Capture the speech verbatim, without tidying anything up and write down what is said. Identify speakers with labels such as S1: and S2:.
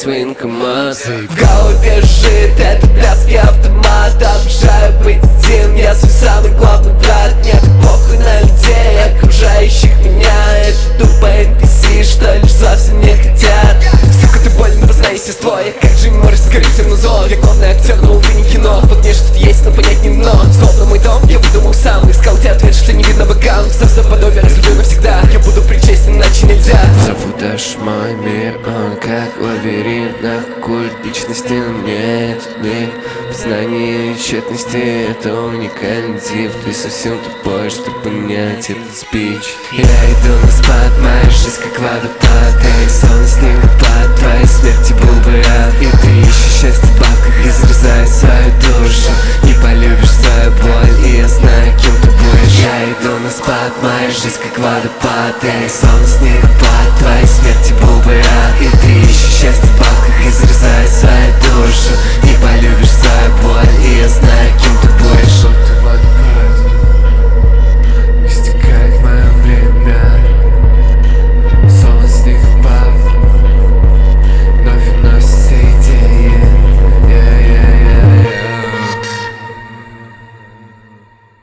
S1: свинкомат.
S2: В голове жит этот блядский автомат. Обожаю быть один, я свой самый главный брат. Нет, похуй на людей, окружающих меня. Это тупо эн пи си, что лишь совсем не хотят. Сука, ты больно познай естество. Я как Джимми Моррис, скорее на зло. Я главный актер, но увы не кино. Вот мне что-то есть, но понять не дно. Словно мой дом, я выдумал сам. Искал тебе ответ, что не видно бокам. Сам за подобие разлюблю навсегда. Я буду причастен, иначе нельзя.
S1: Зовут аж мой мир, он как лабиринт. На культ личности, но мне этот мир познание тщетности, это уникальный тип. Ты совсем тупой, чтобы понять этот спич. Я иду на спад, моя жизнь как водопад. Эй, сон, снегопад, твоей смерти был бы рад. И ты ищешь счастье в бабках, изрезая свою душу. Не полюбишь свою боль, и я знаю, кем ты будешь. Я иду на спад, моя жизнь как водопад. Эй, сон, снегопад, твоей смерти был бы рад. И ты ищешь счастье в бабках, изрезая свою душу. Не полюбишь свою боль, и я знаю, кем ты будешь.